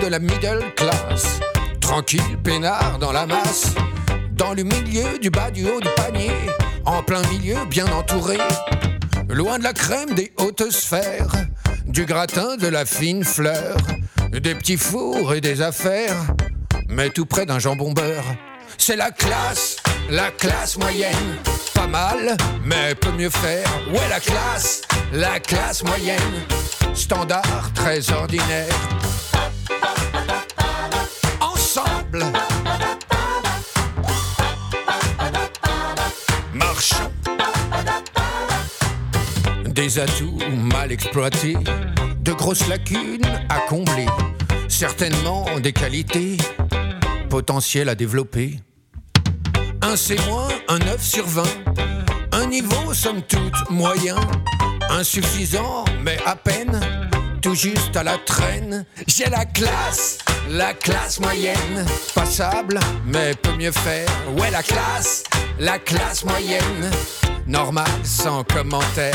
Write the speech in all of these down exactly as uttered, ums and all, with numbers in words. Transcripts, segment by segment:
la middle class. Tranquille, peinard dans la masse, dans le milieu du bas du haut du panier, en plein milieu, bien entouré, loin de la crème des hautes sphères, du gratin de la fine fleur, des petits fours et des affaires, mais tout près d'un jambon beurre. C'est la classe, la classe moyenne, pas mal, mais peut mieux faire. Ouais, la classe, la classe moyenne, standard, très ordinaire. Ensemble, marchons. Des atouts mal exploités, de grosses lacunes à combler, certainement des qualités potentielles à développer. Un C-, un neuf sur vingt, un niveau somme toute moyen, insuffisant mais à peine, tout juste à la traîne. J'ai la classe, la classe moyenne, passable mais peut mieux faire. Ouais, la classe, la classe moyenne, normal sans commentaire.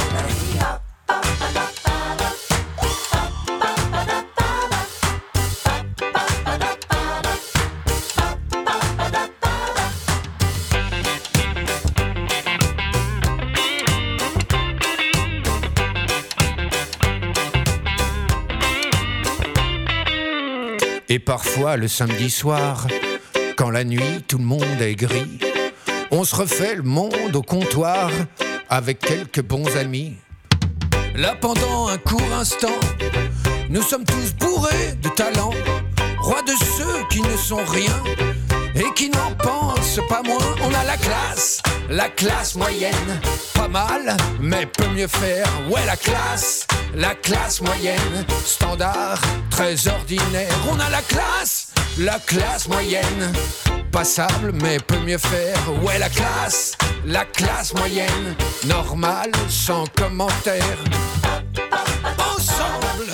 Et parfois le samedi soir, quand la nuit tout le monde est gris, on se refait le monde au comptoir avec quelques bons amis. Là pendant un court instant, nous sommes tous bourrés de talent, rois de ceux qui ne sont rien et qui n'en pensent pas moins. On a la classe, la classe moyenne, pas mal mais peut mieux faire. Ouais, la classe, la classe moyenne, standard, très ordinaire. On a la classe, la classe moyenne, passable mais peut mieux faire. Ouais, la classe, la classe moyenne, normale sans commentaire. Ensemble,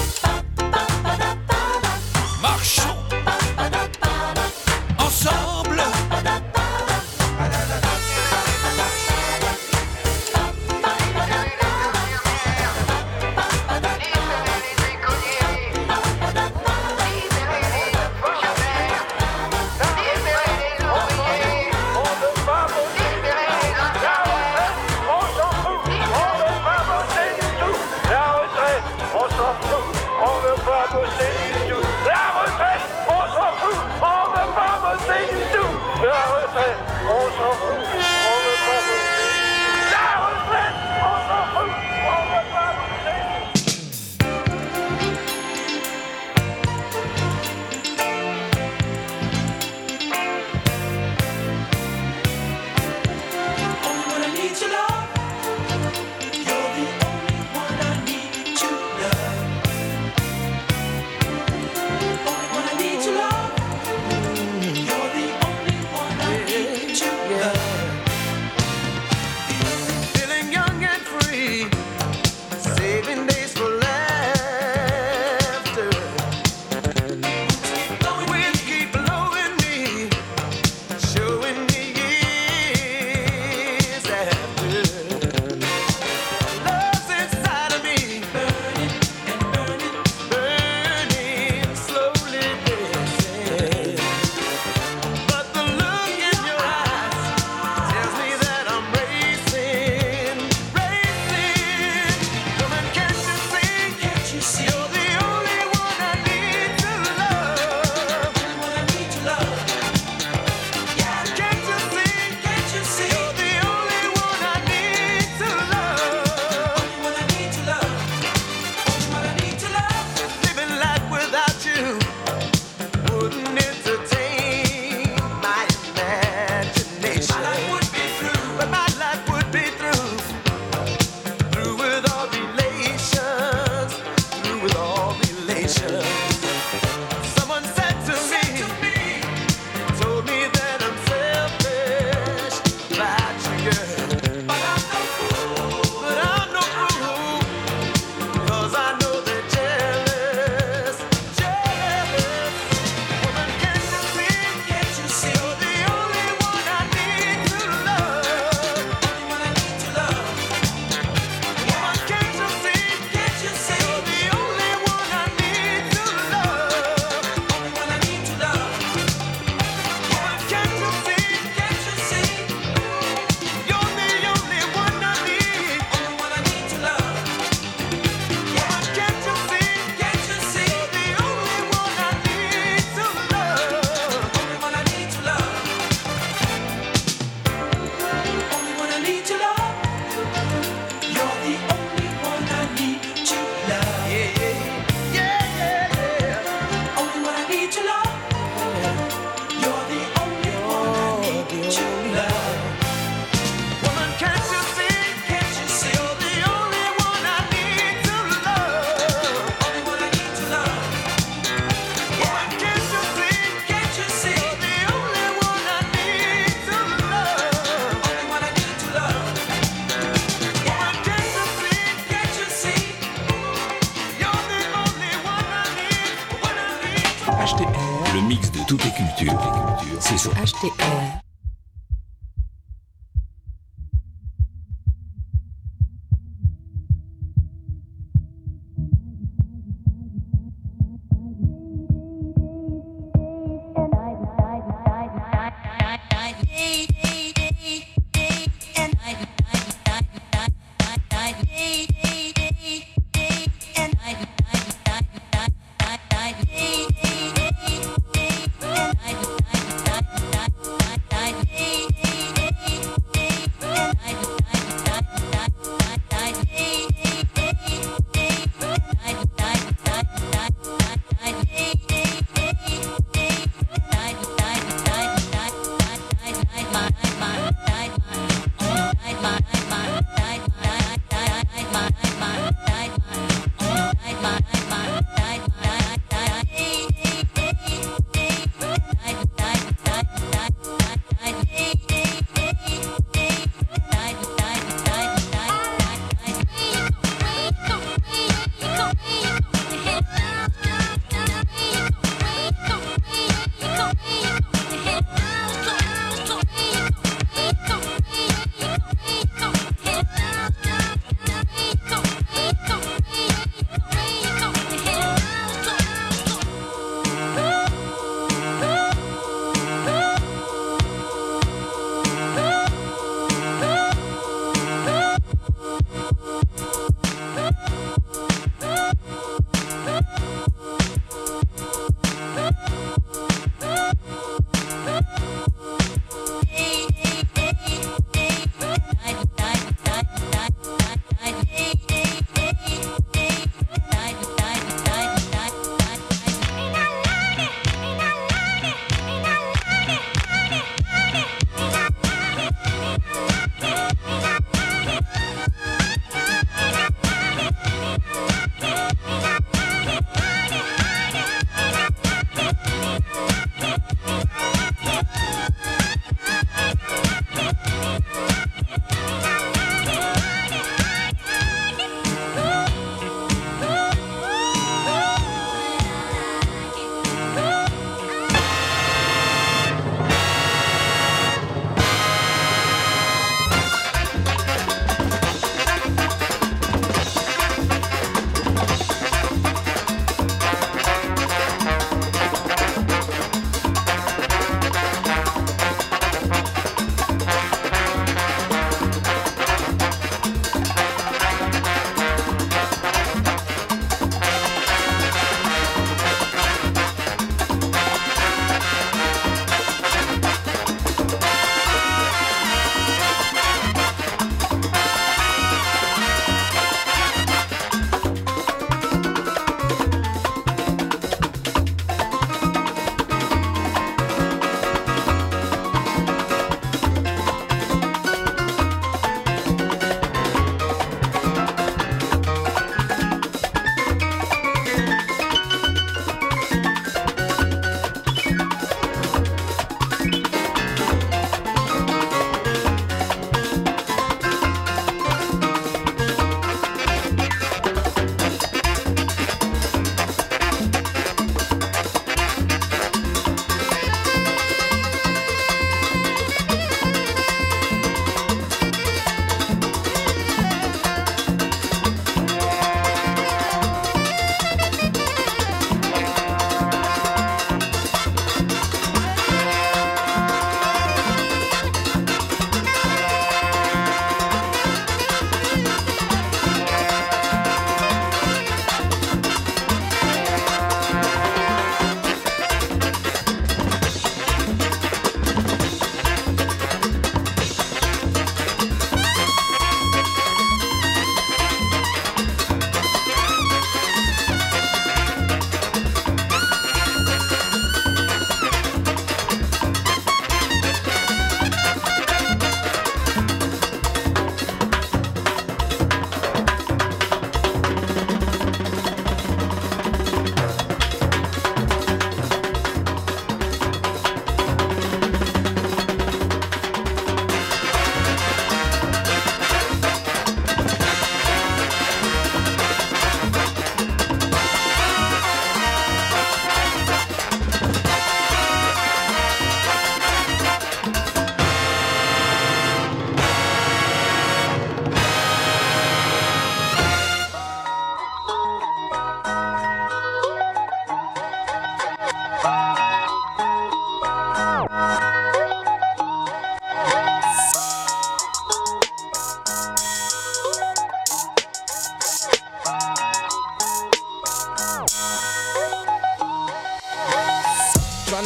marchons. Ensemble, You're the only one I need to love. culture, c'est sur H T R. I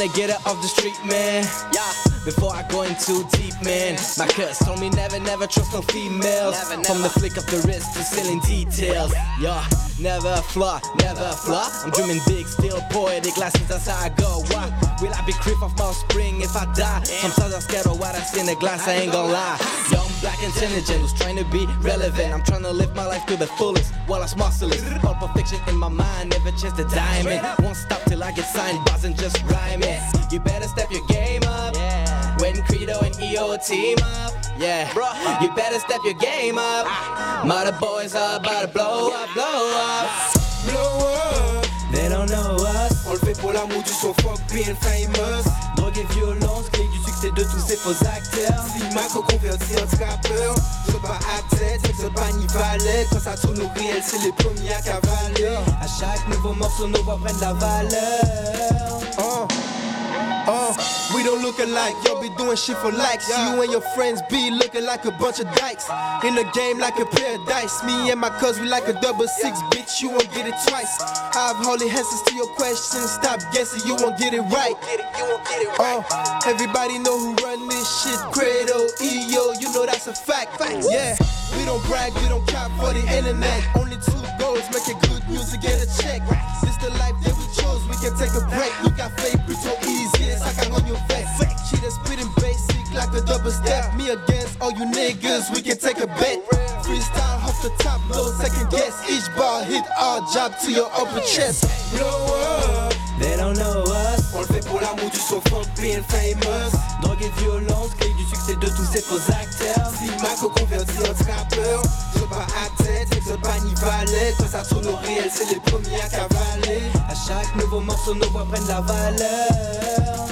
tryna get her off the street, man. Yeah. Before I go in too deep, man. My cuz told me never, never trust no females. Never, never. From the flick of the wrist to selling details. Yeah, never a flaw, never a flaw. I'm dreaming big, still poetic. Glasses, that's how I go. Why? Will I be creep off my spring if I die? Sometimes I'm scared of what I see in the glass, I ain't gon' lie. Young, black, intelligent, who's trying to be relevant. I'm trying to live my life to the fullest while I'm muscleless. All perfection in my mind, never chase the diamond. Won't stop till I get signed, buzzing just rhyming. You better step your game up. When Credo and E O team up, yeah, you better step your game up. Mother boys are about to blow up, blow up, blow up. They don't know us. On le fait pour l'amour du son, fuck being famous. Drogue et violence, clé du succès de tous ces faux acteurs. Si Marco converti en scrapper, c'est pas à tête, c'est pas ni valet. Quand ça tourne au réel, c'est les premiers à cavaler. À chaque nouveau morceau, nos voix prennent la valeur. Oh. Oh, we don't look alike, y'all be doing shit for likes. Yeah. You and your friends be looking like a bunch of dykes. In the game like a pair of dice. Me and my cuz, we like a double six, yeah. Bitch, you won't get it twice. I have holy answers to your questions, stop guessing, you won't get it right. Get it, you won't get it right. Oh, everybody know who run this shit, Credo, E O, you know that's a fact. Yeah, we don't brag, we don't cap for the internet. Only two goals, making good music, get a check. This the life that we chose, we can take a break. Look at faith, we so easy. I can on your face. She that's spitting basic like a double step. Me against all you niggas, we can take a bet. Freestyle off the top, no second guess. Each bar hit our job to your upper chest. Blow up. They don't know us. On le fait pour l'amour du son, fuck being famous. Drogue et violence, clé du succès de tous ces faux acteurs. Si Marco converti en scrapper, c'est pas à tête, c'est pas ni valet. Quand ça tourne au réel, c'est les premiers à cavaler. À chaque nouveau morceau, nos voix prennent la valeur.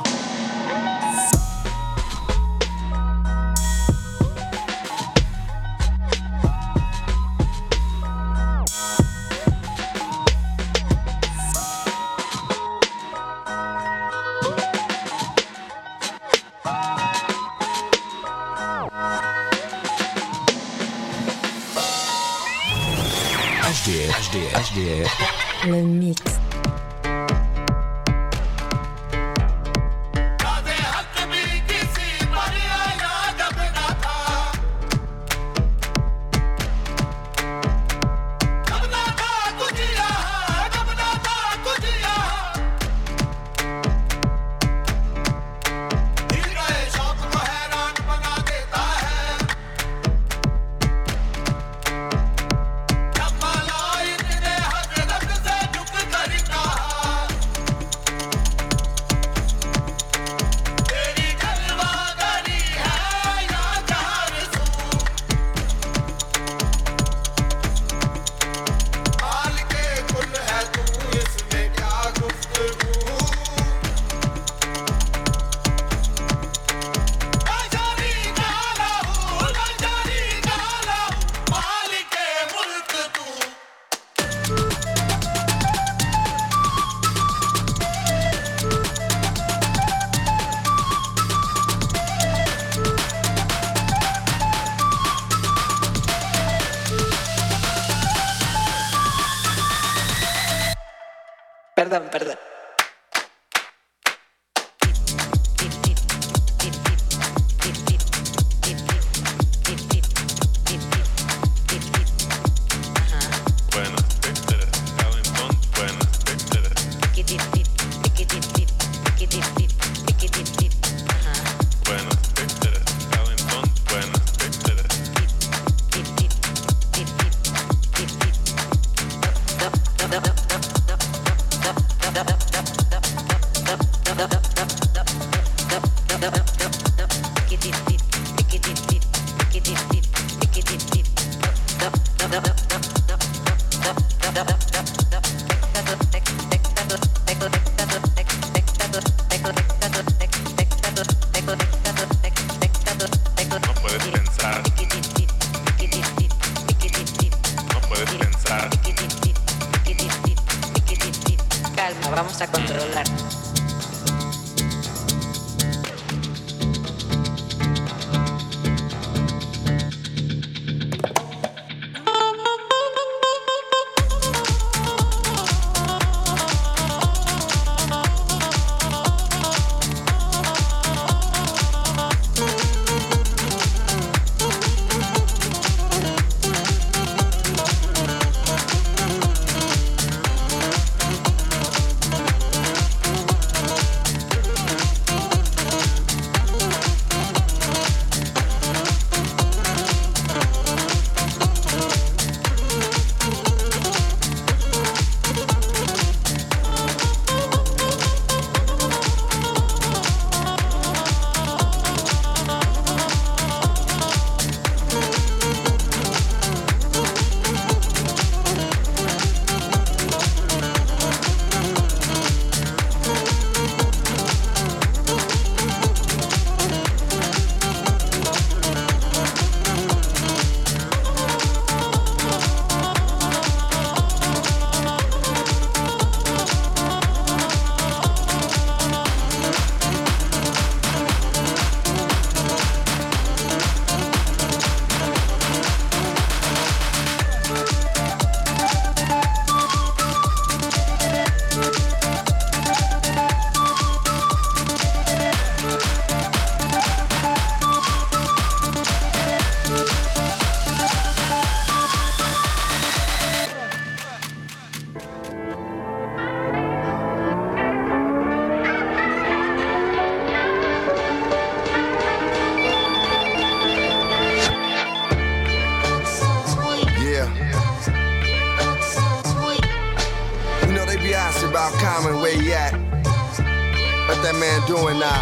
H D R, H D R, H D R. Le mix. Perdón, perdón. Vamos a controlar. What that man doing now?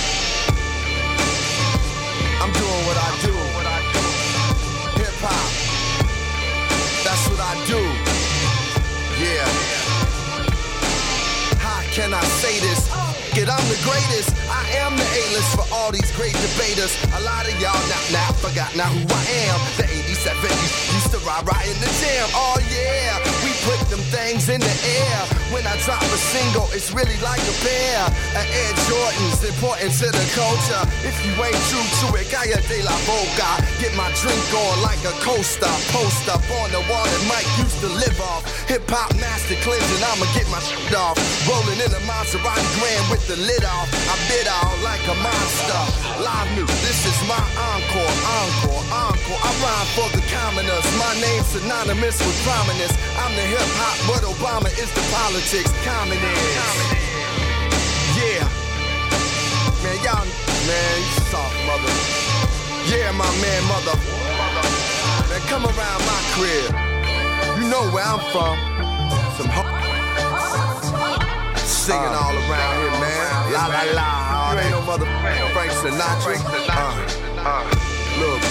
I'm doing what I do. Hip hop. That's what I do. Yeah. How can I say this? Get I'm the greatest. I am the A-list for all these great debaters. A lot of y'all now, now forgot now who I am. The eighty-seven used to ride right in the jam. Oh yeah, we put them things in the air. When I drop a single, it's really like a pair of Air Jordans, important to the culture. If you ain't true to it, Calle de la Boca. Get my drink on like a coaster. Post up on the wall that Mike used to live off. Hip-hop master cleansing, I'ma get my shit off. Rolling in a Maserati Grand with the lid off. I bid out like a monster. Live new, this is my encore, encore, encore. I rhyme for the commoners. My name's synonymous with prominence. I'm the hip-hop, but Obama is the politics. Communist. Yeah. Man, y'all, man, you soft mother. Yeah, my man, mother. Man, come around my crib. You know where I'm from. Some ho- Singing uh, all around here, man. La la la. You ain't no mother Frank Sinatra. Uh, uh, look.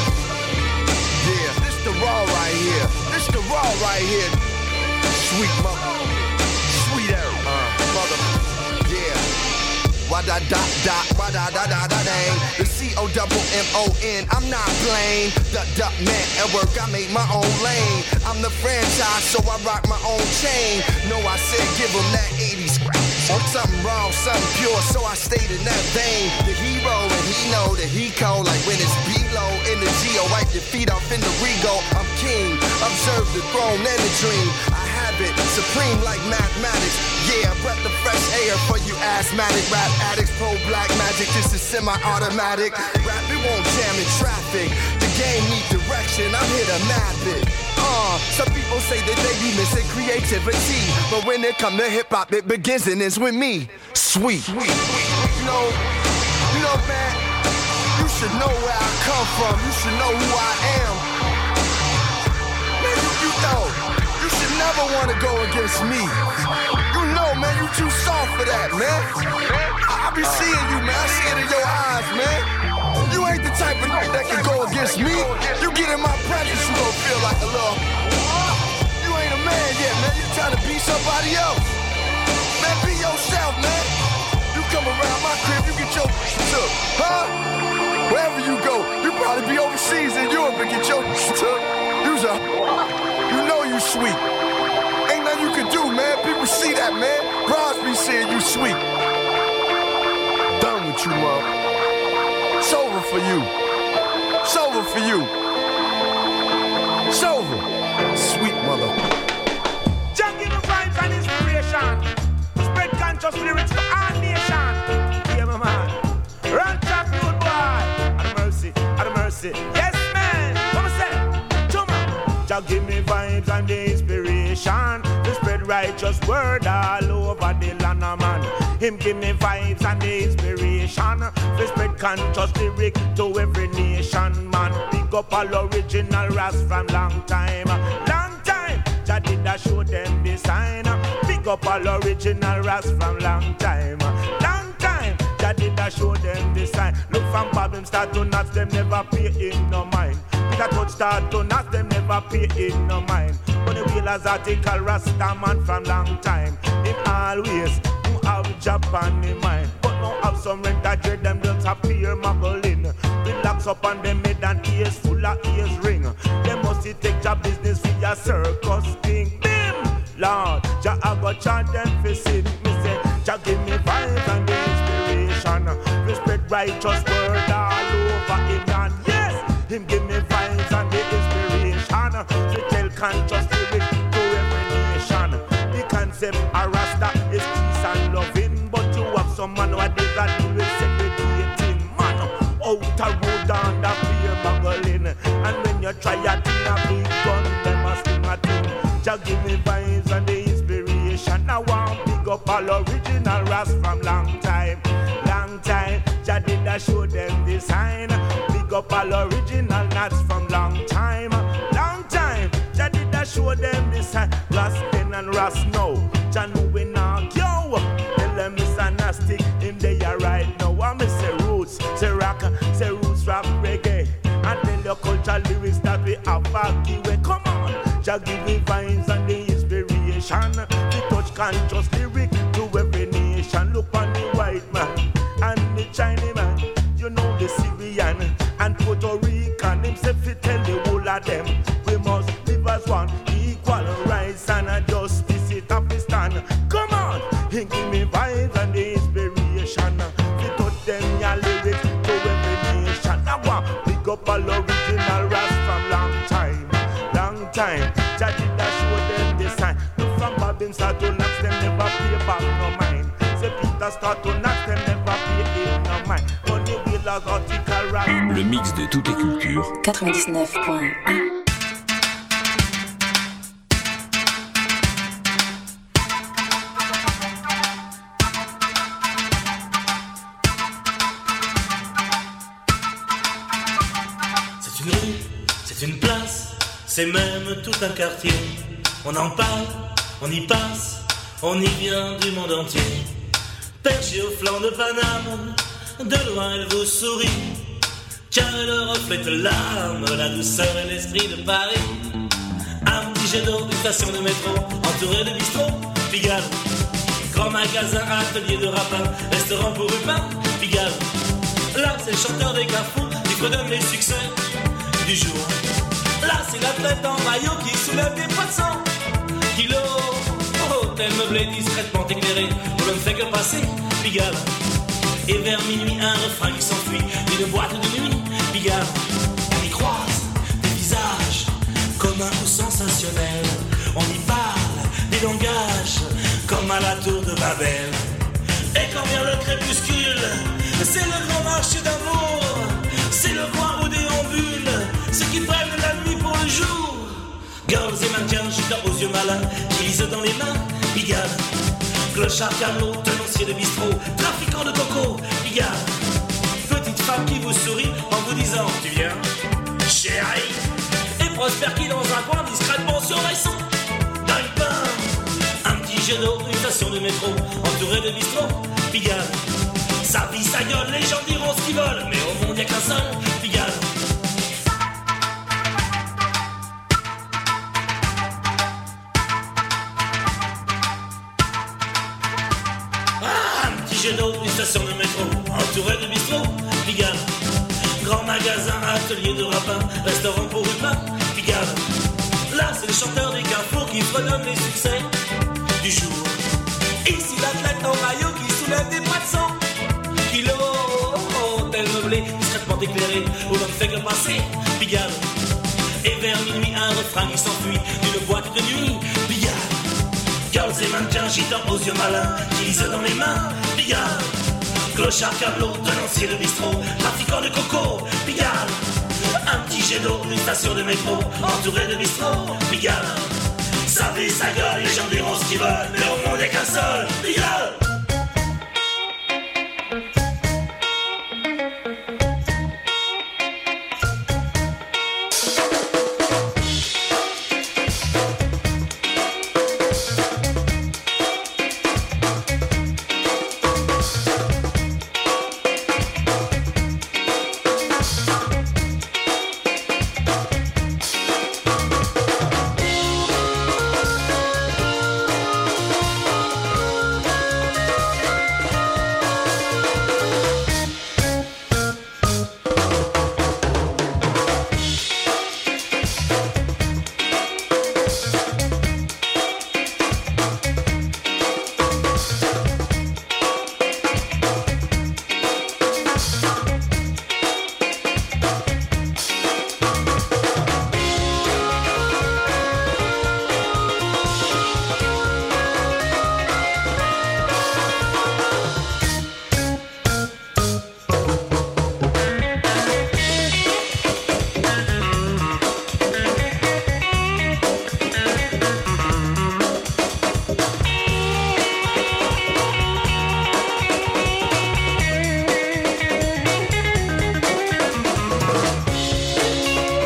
Yeah, this the raw right here. This the raw right here. Sweet mother. Sweet air. Uh, mother. Yeah. Wada da da, wada da da da dang. The C O double M O N, I'm not plain. The duck man at work, I made my own lane. I'm the franchise, so I rock my own chain. No, I said give him that eighties. Something wrong, something pure, so I stayed in that vein. The hero, and he know that he cold. Like when it's below in the Geo, wipe your feet off in the Rego. I'm king, observe the throne and the dream. I have it, supreme like mathematics. Yeah, breath of fresh air for you asthmatic rap addicts. Pro black magic, this is semi-automatic. Rap, it won't jam in traffic. The game need direction, I'm here to map it. Uh, some people say that they be missing creativity, but when it come to hip-hop, it begins and ends with me. Sweet. Sweet. You know, you know, man, you should know where I come from. You should know who I am. Man, you, you know, you should never want to go against me. You know, man, you too soft for that, man. I, I be seeing you, man. I see it in your eyes, man. You ain't the type of nigga that can go against me. You get in my presence, you gon' feel like a little. You ain't a man yet, man. You trying to be somebody else. Man, be yourself, man. You come around my crib, you get your took, huh? Wherever you go, you probably be overseas in Europe and get your took. You's a, you know you sweet. Ain't nothing you can do, man. People see that, man. Bros be saying you sweet. Done with you, mom. It's over for you. It's over for you. It's over. Sweet mother. Just give me vibes and inspiration. Spread conscious lyrics for our nation. Yeah, my man. Run track, good boy. Out of mercy, out of mercy. Yes, man. What I say? Chuma. Just give me vibes and the inspiration. To spread righteous word all over the land, man. Him give me vibes and the inspiration. To spread conscious lyric to every nation, man. Pick up all original ras from long time. Long time, Jah did a show them the sign. Pick up all original ras from long time. Long time, Jah did a show them the sign. Look from problem start to nuts, them never pay in no mind. Pick a touch start to nuts, them never pay in no mind. But the wheel as article Rasta man from long time. In always have Japan in mind, but now have some rent that dread them don't appear muggling. Relax up on them head and ears full of ears ring. They must take job business for your circus thing. Bim! Lord, Jah I go chant them for sin. Me say, Jah give me vibes and the inspiration. We spread righteous word all over him and yes, him give me vibes and the inspiration. We tell conscious lyric to every nation. The concept of Rasta is peace and loving, but you have some man nowadays that do is segregating. Man, out a road and a beer muggling, and when you try a thing a big gun, them a sting a thing. Just give me vibes and the inspiration. I want big up all original ras from long time, long time. Jah did a show them the sign. Big up all original nuts from long time, long time. Jah did a show them the sign. Ras then and ras now. Jah know we now yo. Tell them it's a nasty the lyrics that we have back here. Come on, just give me vibes and the inspiration. The touch conscious lyric to every nation. Look on the white man and the Chinese man, you know the Syrian and Puerto Rican. Himself he tell the whole of them we must live as one, equal rights and justice. It have to stand. Come on, he give me vibes and the inspiration. The touch them your lyrics to every nation. Now one big up all original rap from long time, long time. Jah did that show them the sign. Look from Babin start to knocks them never pay back no mind. Say Peter start to knocks them never pay in no mind. Money will a vertical rap. Le mix de toutes les cultures. quatre-vingt-dix-neuf point un. C'est une place, c'est même tout un quartier. On en parle, on y passe, on y vient du monde entier. Perché au flanc de Paname, de loin elle vous sourit, car elle reflète l'âme, la douceur et l'esprit de Paris. Un petit jet d'eau, une station de métro, entouré de bistrots, Pigalle. Grand magasin, atelier de rapin, restaurant pour Rupin, Pigalle. Là c'est le chanteur des carrefours qui fredonne les succès du jour. Là c'est l'athlète en maillot qui soulève des poissons. Kilo, hôtel meublé discrètement éclairé, où l'on ne fait que passer, Pigalle. Et vers minuit un refrain qui s'enfuit d'une boîte de nuit, Pigalle. On y croise des visages communs ou sensationnels. On y parle des langages comme à la tour de Babel. Et quand vient le crépuscule, c'est le grand marché d'amour. C'est le coin où déambulent ceux qui prennent la nuit pour le jour. Girls et mannequins, gitans aux yeux malins, qui lisent dans les mains, Pigalle. Clochard, camelot, tenancier de bistrot, trafiquant de coco, Pigalle. Petite femme qui vous sourit en vous disant tu viens, chérie. Et Prosper qui dans un coin discrètement surveille son gagne-pain. Un petit jet d'eau, une station de métro, entourée de bistrot, Pigalle. Sa vie, sa gueule, les gens diront ce qu'ils veulent, mais au monde y'a qu'un seul, Pigalle. Ah, un petit jet d'eau, une station de métro, entourée de bistrots, Pigalle. Grand magasin, atelier de rapin, restaurant pour Rupin, Pigalle. Là, c'est le chanteur des carrefours qui fredonne les succès du jour. Ici, l'athlète en maillot qui soulève des poissons. Kilo, hôtel meublé, discrètement éclairé, où l'on ne fait que passer, Pigalle. Et vers minuit, un refrain qui s'enfuit d'une boîte de nuit, Pigalle. Girls et mannequins, gitans aux yeux malins, qui lisent dans les mains, Pigalle. Clochard, camelot, tenancier de bistrot, trafiquant de coco, Pigalle. Un petit jet d'eau, une station de métro, entouré de bistrot, Pigalle. Sa vie, sa gueule, les gens diront ce qu'ils veulent, mais au monde y'a qu'un seul, Pigalle.